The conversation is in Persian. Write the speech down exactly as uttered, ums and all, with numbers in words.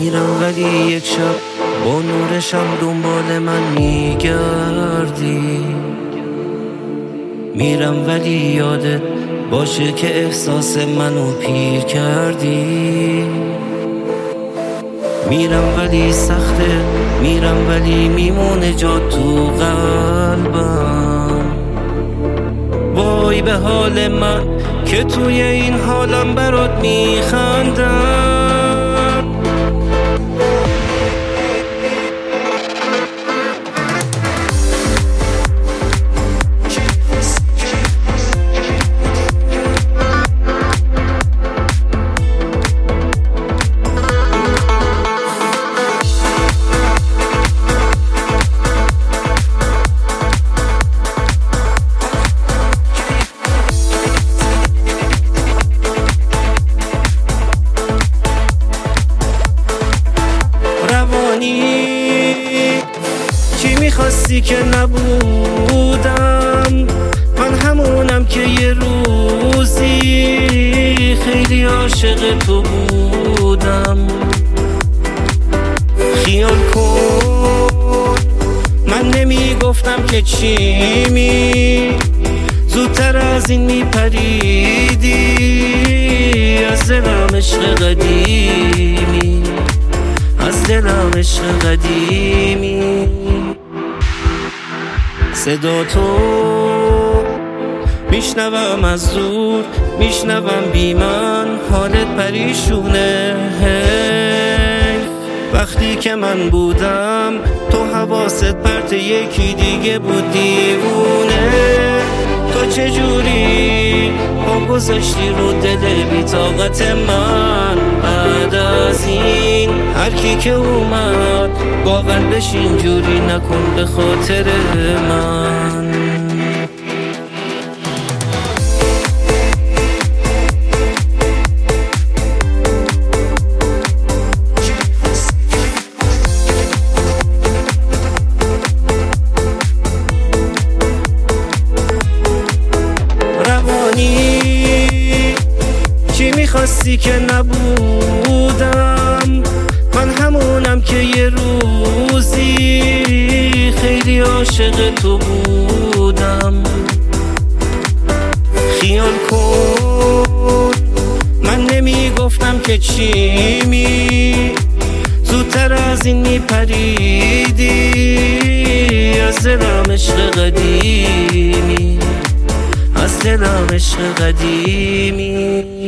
میرم ولی یک شب با نورشم دنبال من میگردی. میرم ولی یادت باشه که احساس منو پیر کردی. میرم ولی سخته، میرم ولی میمونه جا تو قلبم. وای به حال من که توی این حالم برات میخندم. چی میخواستی که نبودم؟ من همونم که یه روزی خیلی عاشق تو بودم. خیال کن من نمیگفتم که چی می زودتر از این میپریدی. از دلم عشق قدیمی، از دلم عشق قدیمی. صدا تو میشنوم از دور، میشنوم بی من حالت پریشونه. وقتی که من بودم تو حواست پرت یکی دیگه بود دیوونه. تو چجوری پا گذاشتی رو دل بی طاقت من؟ بعد از این هر کی که اومد با قلبش اینجوری نکن به خاطر من. چی میخواستی که نبودم؟ من همونم که یه روزی خیلی عاشق تو بودم. خیال کن من نمیگفتم که چی می زودتر از این میپریدی. از دلم عشق قدیمی، از دلم عشق قدیمی.